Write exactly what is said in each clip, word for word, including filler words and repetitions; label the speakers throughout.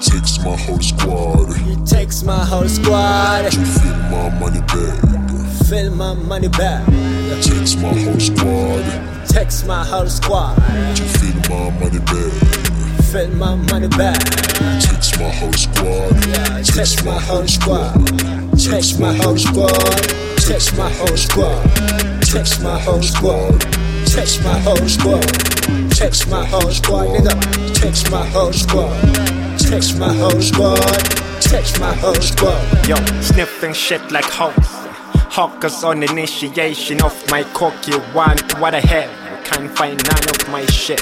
Speaker 1: Takes my whole squad.
Speaker 2: It takes my whole squad
Speaker 1: to fill my money bag.
Speaker 2: Fill my money bag.
Speaker 1: Takes my whole squad.
Speaker 2: Takes my whole squad
Speaker 1: to fill my money bag.
Speaker 2: Fill my money bag.
Speaker 1: Takes my whole squad.
Speaker 2: Yeah, it takes my whole squad. Takes my whole squad. Takes my whole squad. Takes my whole squad. Takes my whole squad. Takes my whole squad, nigga. Takes my whole squad. Takes my whole squad. Takes my whole squad.
Speaker 3: Yo, sniffing shit like hoes. Hawkers on initiation of my cocky one. What the hell? You can't find none of my shit.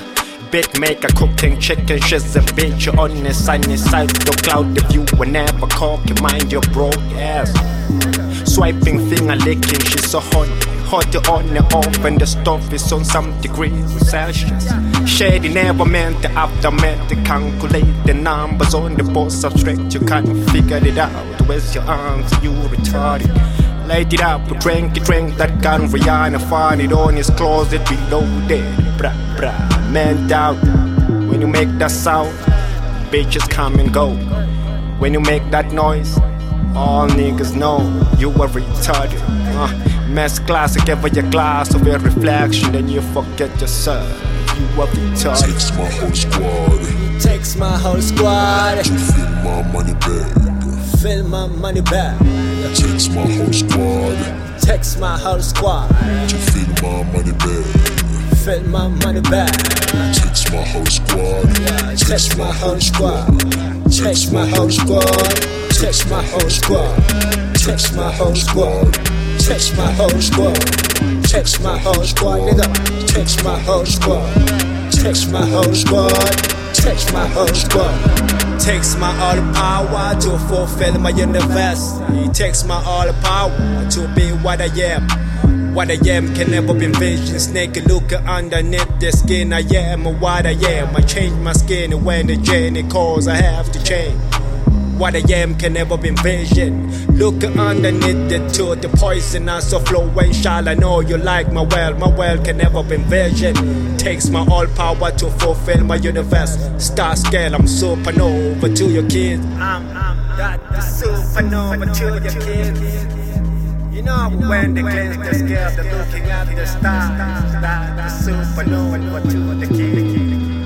Speaker 3: Bit maker cooking chicken, she's a bitch on the sunny side of the cloud. If you were never cocky, mind your broke ass. Swiping finger licking, she's so hot. Hot on and off, and the stuff is on some degrees Celsius. Shady never meant the aftermath. To calculate the numbers on the board subtract. You can't figure it out. Where's your arms? You retarded. Light it up, drink it, drink that gun. Rihanna find it on his closet below there. Bra bra, man down. When you make that sound, bitches come and go. When you make that noise, all niggas know you are retarded. Uh, Mass classic, ever your glass of a reflection, then you forget yourself. You are retarded.
Speaker 1: Takes my whole squad.
Speaker 2: It takes my whole squad
Speaker 1: to fill my money bag.
Speaker 2: Fill my money bag.
Speaker 1: Takes my whole squad.
Speaker 2: Takes my whole squad
Speaker 1: to fill my money bag.
Speaker 2: Fill my money bag.
Speaker 1: Takes my whole squad.
Speaker 2: Yeah, it takes my whole squad. Takes my whole squad. Takes my whole squad. Takes my whole squad. Takes my whole squad. Takes my whole squad, nigga. Takes my whole squad. Takes my whole squad. Takes my whole squad. Takes my all power to fulfill my universe. It takes my all power to be what I am. What I am can never be envisioned. Snake look underneath the skin. I am what I am. I change my skin when the journey calls. I have to change. What I am can never be envisioned. Look underneath the truth, the poisonous of flow. When shall I know you like my well? My well can never be envisioned. Takes my all power to fulfill my universe. Star scale, I'm supernova to your kids. I'm, I'm that the supernova to your kids. You know when they cleanse the scale, they're looking at the stars. That the supernova to the kids.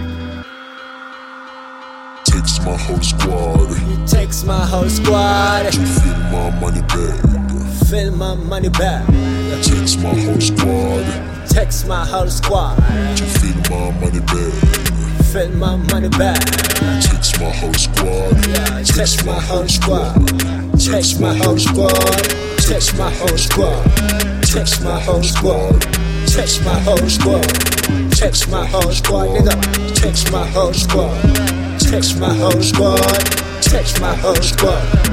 Speaker 1: Takes my whole squad.
Speaker 2: It takes my whole squad
Speaker 1: to fill my money bag.
Speaker 2: Fill my money bag.
Speaker 1: Takes my whole squad.
Speaker 2: Takes my whole squad
Speaker 1: to fill my money bag.
Speaker 2: Fill my money bag.
Speaker 1: Takes my whole squad.
Speaker 2: Yeah, it takes my whole squad. Takes my whole squad. Takes my whole squad. Takes my whole squad. Takes my whole squad. Takes my whole squad, nigga. Takes my whole squad. Takes my whole squad. Takes my whole squad.